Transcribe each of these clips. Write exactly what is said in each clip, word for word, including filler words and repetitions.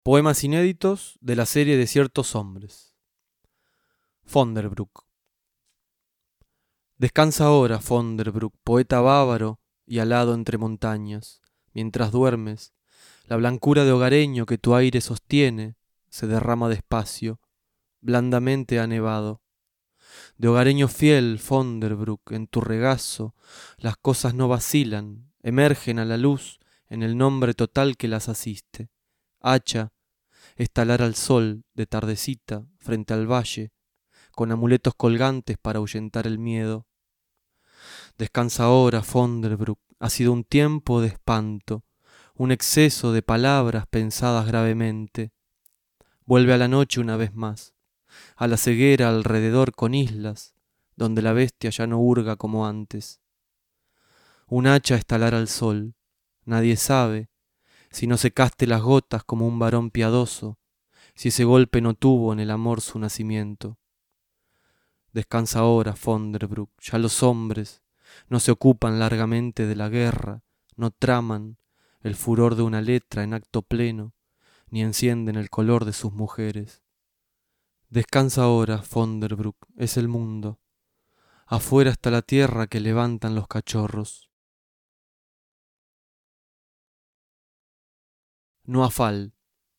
Poemas inéditos de la serie de ciertos hombres. Fonderbruck. Descansa ahora, Fonderbruck, poeta bávaro y alado entre montañas. Mientras duermes, la blancura de hogareño que tu aire sostiene se derrama despacio, blandamente ha nevado. De hogareño fiel, Fonderbruck, en tu regazo las cosas no vacilan, emergen a la luz en el nombre total que las asiste. Hacha, estalar al sol de tardecita frente al valle, con amuletos colgantes para ahuyentar el miedo. Descansa ahora, Fonderbruck, ha sido un tiempo de espanto, un exceso de palabras pensadas gravemente. Vuelve a la noche una vez más, a la ceguera alrededor con islas, donde la bestia ya no hurga como antes. Un hacha estalar al sol, nadie sabe, si no secaste las gotas como un varón piadoso, si ese golpe no tuvo en el amor su nacimiento. Descansa ahora, Fonderbruck, ya los hombres no se ocupan largamente de la guerra, no traman el furor de una letra en acto pleno, ni encienden el color de sus mujeres. Descansa ahora, Fonderbruck, es el mundo. Afuera está la tierra que levantan los cachorros. Noafal.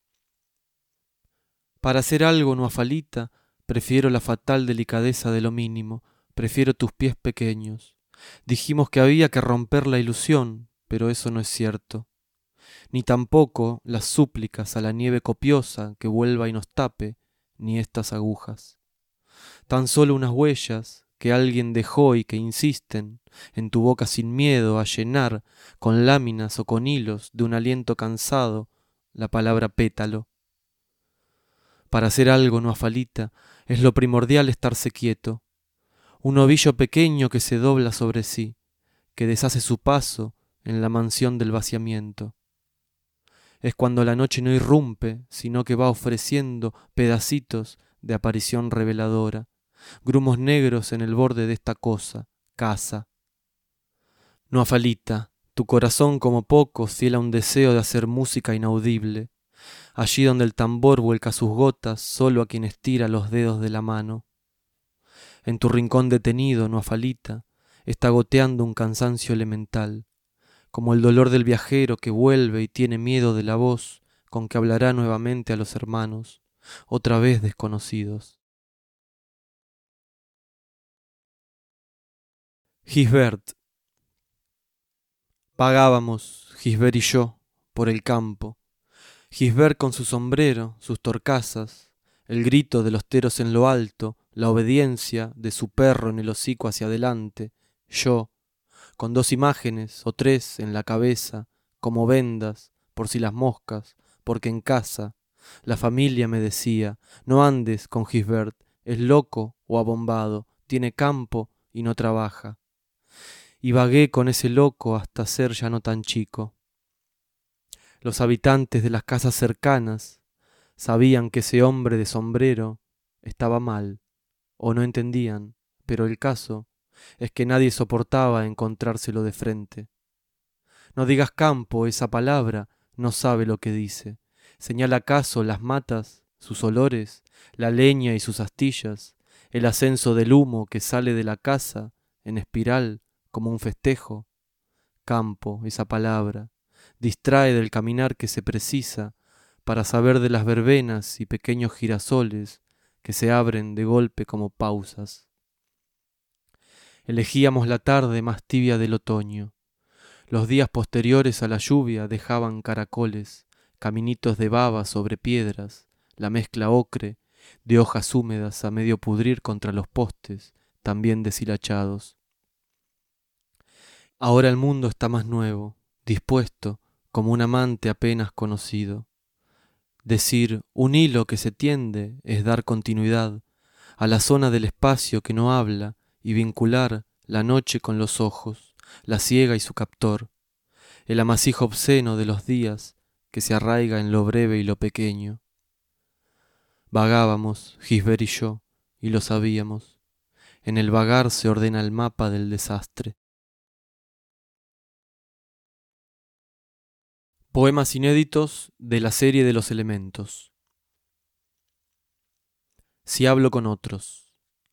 Para hacer algo, Noafalita, prefiero la fatal delicadeza de lo mínimo, prefiero tus pies pequeños. Dijimos que había que romper la ilusión, pero eso no es cierto. Ni tampoco las súplicas a la nieve copiosa que vuelva y nos tape, ni estas agujas. Tan solo unas huellas que alguien dejó y que insisten en tu boca sin miedo a llenar con láminas o con hilos de un aliento cansado la palabra pétalo. Para hacer algo, Noafalita, es lo primordial estarse quieto. Un ovillo pequeño que se dobla sobre sí, que deshace su paso en la mansión del vaciamiento. Es cuando la noche no irrumpe, sino que va ofreciendo pedacitos de aparición reveladora, grumos negros en el borde de esta cosa, casa. Noafalita, tu corazón como poco ciela un deseo de hacer música inaudible, allí donde el tambor vuelca sus gotas solo a quien estira los dedos de la mano. En tu rincón detenido, Noafalita, está goteando un cansancio elemental, como el dolor del viajero que vuelve y tiene miedo de la voz con que hablará nuevamente a los hermanos, otra vez desconocidos. Gisbert. Vagábamos, Gisbert y yo, por el campo. Gisbert con su sombrero, sus torcasas, el grito de los teros en lo alto, la obediencia de su perro en el hocico hacia adelante, yo, con dos imágenes o tres en la cabeza, como vendas, por si las moscas, porque en casa la familia me decía, no andes con Gisbert, es loco o abombado, tiene campo y no trabaja. Y vagué con ese loco hasta ser ya no tan chico. Los habitantes de las casas cercanas sabían que ese hombre de sombrero estaba mal, o no entendían, pero el caso es que nadie soportaba encontrárselo de frente. No digas campo, esa palabra no sabe lo que dice. Señala acaso las matas, sus olores, la leña y sus astillas, el ascenso del humo que sale de la casa en espiral como un festejo. Campo, esa palabra, distrae del caminar que se precisa para saber de las verbenas y pequeños girasoles que se abren de golpe como pausas. Elegíamos la tarde más tibia del otoño. Los días posteriores a la lluvia dejaban caracoles, caminitos de baba sobre piedras, la mezcla ocre de hojas húmedas a medio pudrir contra los postes, también deshilachados. Ahora el mundo está más nuevo, dispuesto, como un amante apenas conocido. Decir un hilo que se tiende es dar continuidad a la zona del espacio que no habla y vincular la noche con los ojos, la ciega y su captor, el amasijo obsceno de los días que se arraiga en lo breve y lo pequeño. Vagábamos, Gisbert y yo, y lo sabíamos. En el vagar se ordena el mapa del desastre. Poemas inéditos de la serie de los elementos. Si hablo con otros.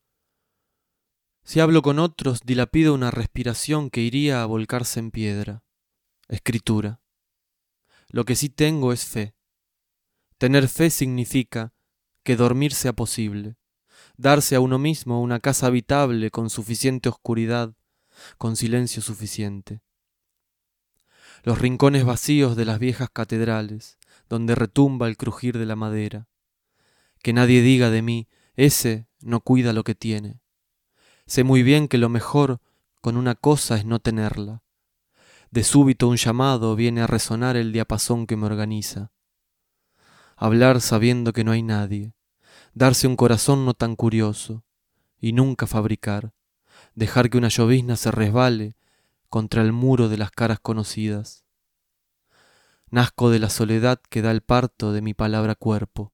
Si hablo con otros, dilapido una respiración que iría a volcarse en piedra. Escritura. Lo que sí tengo es fe. Tener fe significa que dormir sea posible, darse a uno mismo una casa habitable con suficiente oscuridad, con silencio suficiente. Los rincones vacíos de las viejas catedrales, donde retumba el crujir de la madera. Que nadie diga de mí, ese no cuida lo que tiene. Sé muy bien que lo mejor con una cosa es no tenerla. De súbito un llamado viene a resonar el diapasón que me organiza. Hablar sabiendo que no hay nadie, darse un corazón no tan curioso, y nunca fabricar, dejar que una llovizna se resbale contra el muro de las caras conocidas. Nazco de la soledad que da el parto de mi palabra cuerpo.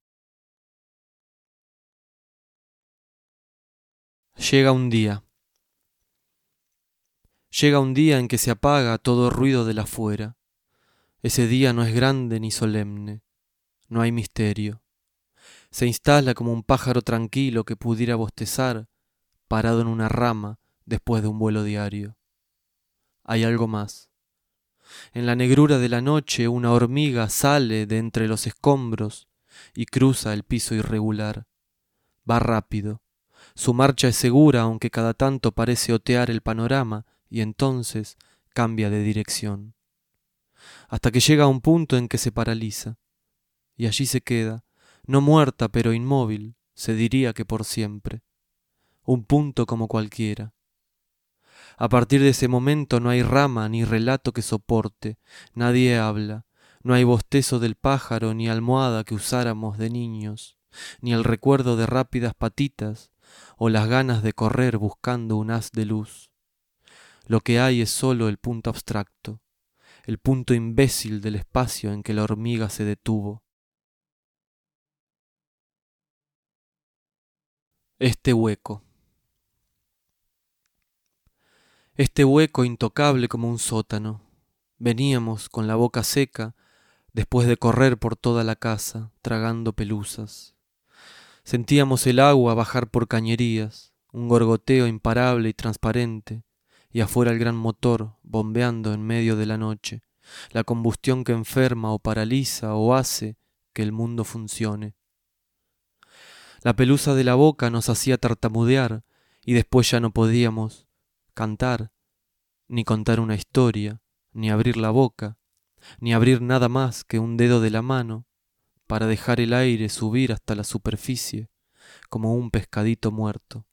Llega un día. Llega un día en que se apaga todo ruido del afuera. Ese día no es grande ni solemne, no hay misterio. Se instala como un pájaro tranquilo que pudiera bostezar, parado en una rama después de un vuelo diario. Hay algo más. En la negrura de la noche una hormiga sale de entre los escombros y cruza el piso irregular. Va rápido. Su marcha es segura, aunque cada tanto parece otear el panorama y entonces cambia de dirección. Hasta que llega a un punto en que se paraliza. Y allí se queda, no muerta pero inmóvil, se diría que por siempre. Un punto como cualquiera. A partir de ese momento no hay rama ni relato que soporte, nadie habla, no hay bostezo del pájaro ni almohada que usáramos de niños, ni el recuerdo de rápidas patitas o las ganas de correr buscando un haz de luz. Lo que hay es solo el punto abstracto, el punto imbécil del espacio en que la hormiga se detuvo. Este hueco. Este hueco intocable como un sótano. Veníamos con la boca seca después de correr por toda la casa, tragando pelusas. Sentíamos el agua bajar por cañerías, un gorgoteo imparable y transparente, y afuera el gran motor bombeando en medio de la noche, la combustión que enferma o paraliza o hace que el mundo funcione. La pelusa de la boca nos hacía tartamudear y después ya no podíamos cantar, ni contar una historia, ni abrir la boca, ni abrir nada más que un dedo de la mano para dejar el aire subir hasta la superficie como un pescadito muerto.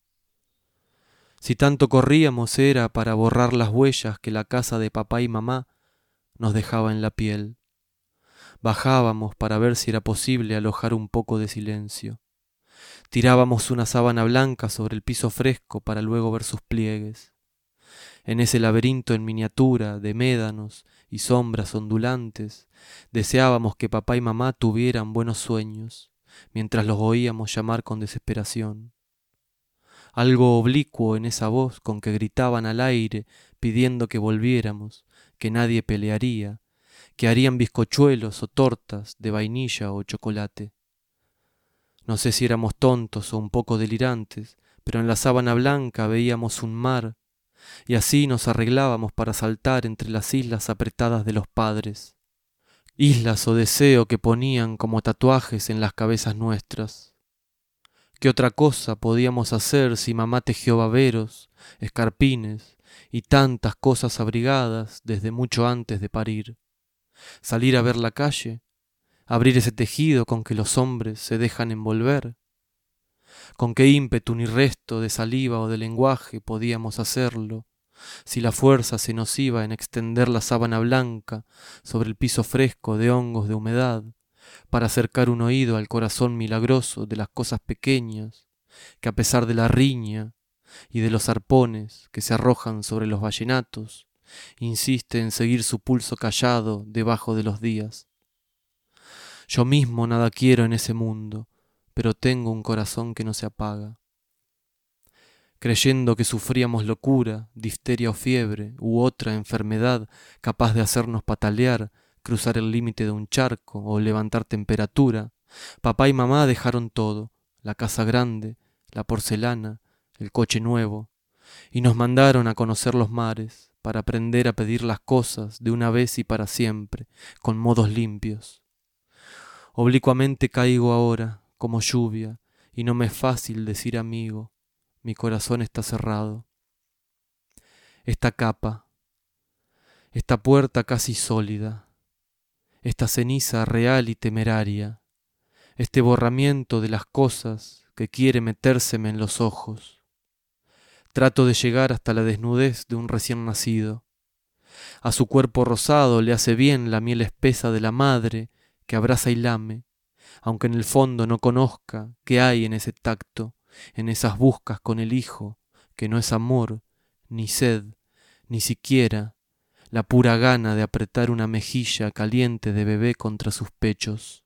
Si tanto corríamos era para borrar las huellas que la casa de papá y mamá nos dejaba en la piel. Bajábamos para ver si era posible alojar un poco de silencio. Tirábamos una sábana blanca sobre el piso fresco para luego ver sus pliegues. En ese laberinto en miniatura de médanos y sombras ondulantes, deseábamos que papá y mamá tuvieran buenos sueños, mientras los oíamos llamar con desesperación. Algo oblicuo en esa voz con que gritaban al aire pidiendo que volviéramos, que nadie pelearía, que harían bizcochuelos o tortas de vainilla o chocolate. No sé si éramos tontos o un poco delirantes, pero en la sábana blanca veíamos un mar, y así nos arreglábamos para saltar entre las islas apretadas de los padres. Islas o deseo que ponían como tatuajes en las cabezas nuestras. ¿Qué otra cosa podíamos hacer si mamá tejió baberos, escarpines y tantas cosas abrigadas desde mucho antes de parir? ¿Salir a ver la calle? ¿Abrir ese tejido con que los hombres se dejan envolver? ¿Con qué ímpetu ni resto de saliva o de lenguaje podíamos hacerlo, si la fuerza se nos iba en extender la sábana blanca sobre el piso fresco de hongos de humedad, para acercar un oído al corazón milagroso de las cosas pequeñas, que a pesar de la riña y de los arpones que se arrojan sobre los vallenatos, insiste en seguir su pulso callado debajo de los días? Yo mismo nada quiero en ese mundo, pero tengo un corazón que no se apaga. Creyendo que sufríamos locura, difteria o fiebre, u otra enfermedad capaz de hacernos patalear, cruzar el límite de un charco o levantar temperatura. Papá y mamá dejaron todo, la casa grande, la porcelana, el coche nuevo, y nos mandaron a conocer los mares para aprender a pedir las cosas de una vez y para siempre, con modos limpios. Oblicuamente caigo ahora, como lluvia, y no me es fácil decir amigo, mi corazón está cerrado. Esta capa, esta puerta casi sólida, esta ceniza real y temeraria, este borramiento de las cosas que quiere metérseme en los ojos. Trato de llegar hasta la desnudez de un recién nacido. A su cuerpo rosado le hace bien la miel espesa de la madre que abraza y lame, aunque en el fondo no conozca qué hay en ese tacto, en esas buscas con el hijo, que no es amor, ni sed, ni siquiera la pura gana de apretar una mejilla caliente de bebé contra sus pechos.